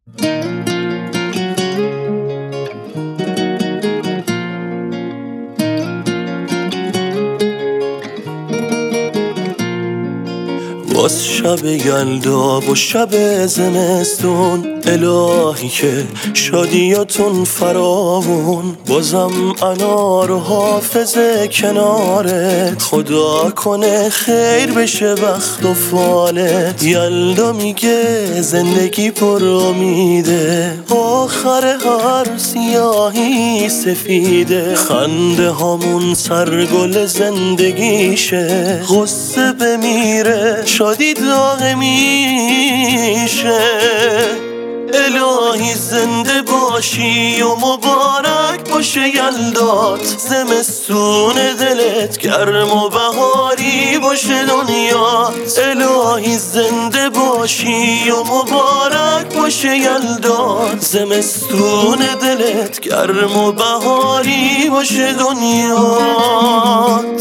باز شب یلدا و شب زمستون، الهی که شادیاتون فراوون. بازم انار و حافظه کنارت، خدا کنه خیر بشه وقت و فالت. یلدا میگه زندگی پر امیده، آخر هر سیاهی سفیده. خنده هامون سرگل زندگیشه، غصه بمیره شادی داغ میشه. الهی زنده باشی و مبارک باشه یلدات، زمستون دلت گرم و بهاری باشه دنیات. الهی زنده باشی و مبارک باشه یلدات، زمستون دلت گرم و بهاری باشه دنیات.